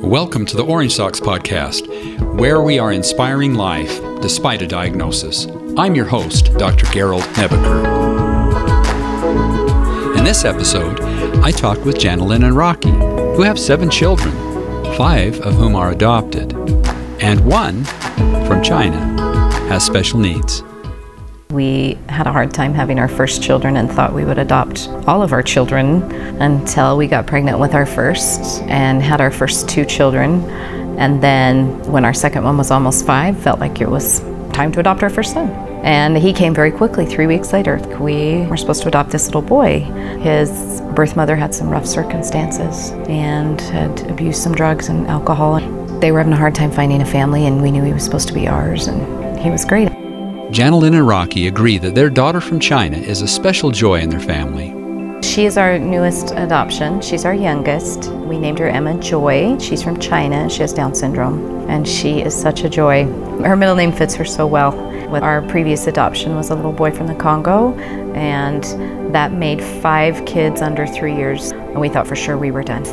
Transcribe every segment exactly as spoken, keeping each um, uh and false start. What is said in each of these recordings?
Welcome to the Orange Socks Podcast, where we are inspiring life despite a diagnosis. I'm your host, Doctor Gerald Nebaker. In this episode, I talked with Janelyn and Rocky, who have seven children, five of whom are adopted, and one from China has special needs. We had a hard time having our first children and thought we would adopt all of our children until we got pregnant with our first and had our first two children. And then when our second one was almost five, felt like it was time to adopt our first son. And he came very quickly, three weeks later. We were supposed to adopt this little boy. His birth mother had some rough circumstances and had abused some drugs and alcohol. They were having a hard time finding a family, and we knew he was supposed to be ours, and he was great. Janelyn and Rocky agree that their daughter from China is a special joy in their family. She is our newest adoption. She's our youngest. We named her Emma Joy. She's from China. She has Down syndrome, and she is such a joy. Her middle name fits her so well. With our previous adoption was a little boy from the Congo, and that made five kids under three years, and we thought for sure we were done.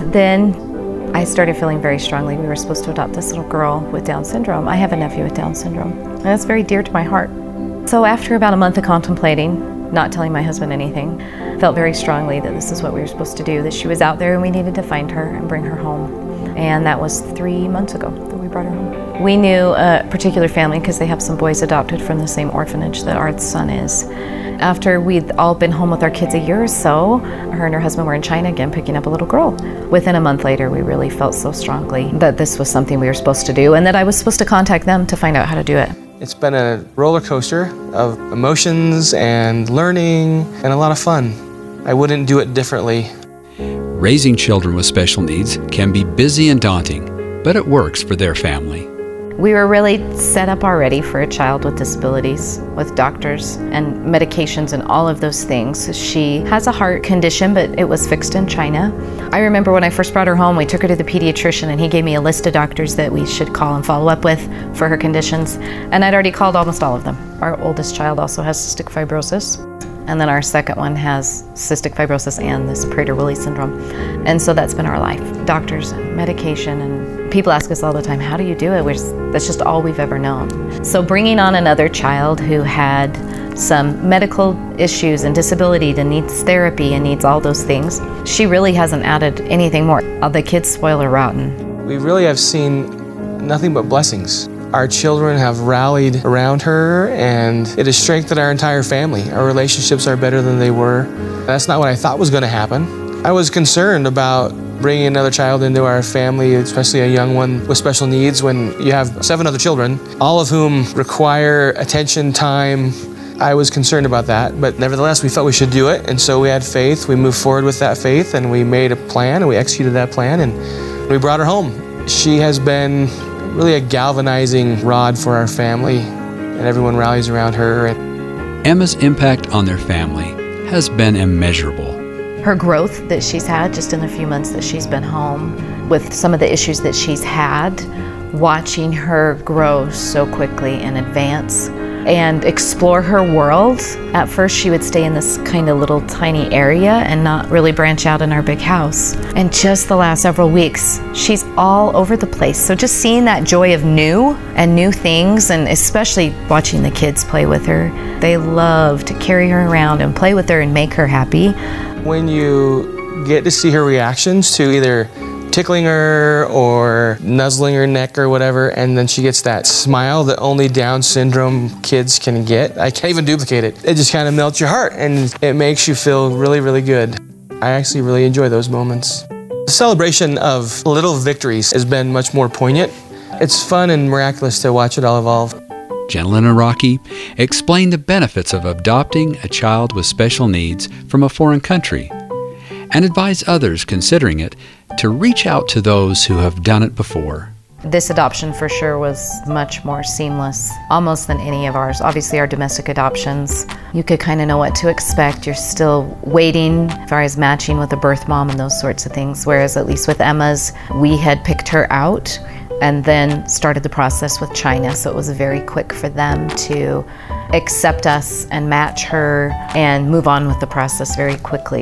Then I started feeling very strongly we were supposed to adopt this little girl with Down syndrome. I have a nephew with Down syndrome, and that's very dear to my heart. So after about a month of contemplating, not telling my husband anything, felt very strongly that this is what we were supposed to do, that she was out there and we needed to find her and bring her home. And that was three months ago that we brought her home. We knew a particular family because they have some boys adopted from the same orphanage that our son is. After we'd all been home with our kids a year or so, her and her husband were in China again picking up a little girl. Within a month later, we really felt so strongly that this was something we were supposed to do and that I was supposed to contact them to find out how to do it. It's been a roller coaster of emotions and learning and a lot of fun. I wouldn't do it differently. Raising children with special needs can be busy and daunting, but it works for their family. We were really set up already for a child with disabilities, with doctors and medications and all of those things. She has a heart condition, but it was fixed in China. I remember when I first brought her home, we took her to the pediatrician and he gave me a list of doctors that we should call and follow up with for her conditions. And I'd already called almost all of them. Our oldest child also has cystic fibrosis. And then our second one has cystic fibrosis and this Prader-Willi syndrome. And so that's been our life. Doctors and medication, and people ask us all the time, how do you do it? We're just, that's just all we've ever known. So bringing on another child who had some medical issues and disability that needs therapy and needs all those things, she really hasn't added anything more. The kids spoil her rotten. We really have seen nothing but blessings. Our children have rallied around her, and it has strengthened our entire family. Our relationships are better than they were. That's not what I thought was going to happen. I was concerned about bringing another child into our family, especially a young one with special needs, when you have seven other children, all of whom require attention, time. I was concerned about that, but nevertheless, we felt we should do it, and so we had faith. We moved forward with that faith, and we made a plan, and we executed that plan, and we brought her home. She has been really a galvanizing rod for our family, and everyone rallies around her. Emma's impact on their family has been immeasurable. Her growth that she's had just in the few months that she's been home, with some of the issues that she's had, watching her grow so quickly and advance and explore her world. At first she would stay in this kind of little tiny area and not really branch out in our big house. And just the last several weeks, she's all over the place. So just seeing that joy of new and new things, and especially watching the kids play with her. They love to carry her around and play with her and make her happy. When you get to see her reactions to either tickling her or nuzzling her neck or whatever, and then she gets that smile that only Down syndrome kids can get. I can't even duplicate it. It just kind of melts your heart, and it makes you feel really, really good. I actually really enjoy those moments. The celebration of little victories has been much more poignant. It's fun and miraculous to watch it all evolve. Janelyn and Rocky explain the benefits of adopting a child with special needs from a foreign country, and advise others considering it to reach out to those who have done it before. This adoption for sure was much more seamless, almost than any of ours. Obviously our domestic adoptions, you could kind of know what to expect. You're still waiting as far as matching with a birth mom and those sorts of things, whereas at least with Emma's, we had picked her out and then started the process with China, so it was very quick for them to accept us and match her and move on with the process very quickly.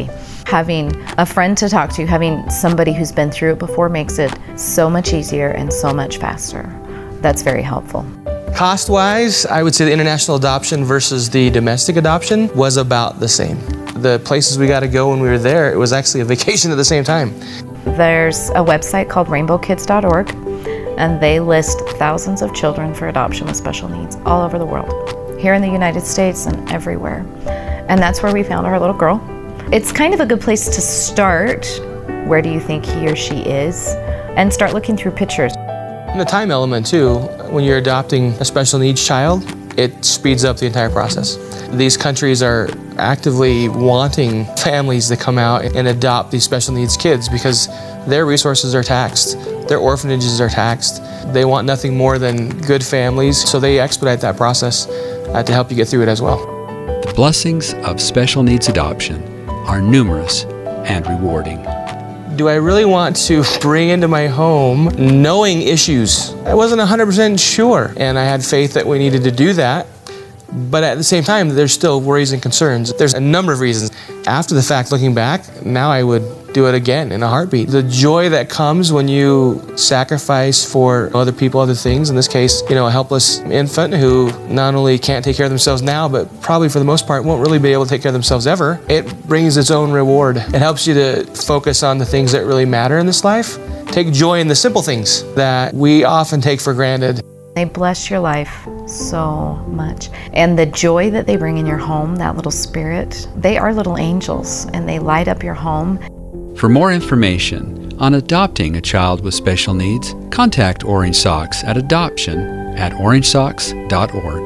Having a friend to talk to, having somebody who's been through it before makes it so much easier and so much faster. That's very helpful. Cost-wise, I would say the international adoption versus the domestic adoption was about the same. The places we got to go when we were there, it was actually a vacation at the same time. There's a website called rainbow kids dot org, and they list thousands of children for adoption with special needs all over the world, here in the United States and everywhere. And that's where we found our little girl. It's kind of a good place to start. Where do you think he or she is? And start looking through pictures. And the time element too, when you're adopting a special needs child, it speeds up the entire process. These countries are actively wanting families to come out and adopt these special needs kids because their resources are taxed, their orphanages are taxed. They want nothing more than good families, so they expedite that process uh, to help you get through it as well. The blessings of special needs adoption are numerous and rewarding. Do I really want to bring into my home knowing issues? I wasn't one hundred percent sure, and I had faith that we needed to do that. But at the same time, there's still worries and concerns. There's a number of reasons. After the fact, looking back, now I would do it again in a heartbeat. The joy that comes when you sacrifice for other people, other things, in this case, you know, a helpless infant who not only can't take care of themselves now, but probably for the most part won't really be able to take care of themselves ever, it brings its own reward. It helps you to focus on the things that really matter in this life. Take joy in the simple things that we often take for granted. They bless your life so much. And the joy that they bring in your home, that little spirit, they are little angels and they light up your home. For more information on adopting a child with special needs, contact Orange Socks at adoption at orange socks dot org.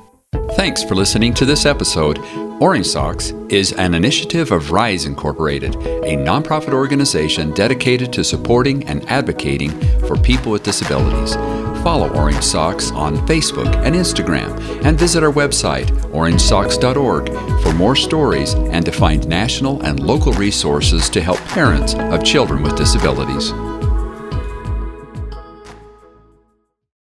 Thanks for listening to this episode. Orange Socks is an initiative of Rise Incorporated, a nonprofit organization dedicated to supporting and advocating for people with disabilities. Follow Orange Socks on Facebook and Instagram, and visit our website, orange socks dot org, for more stories and to find national and local resources to help parents of children with disabilities.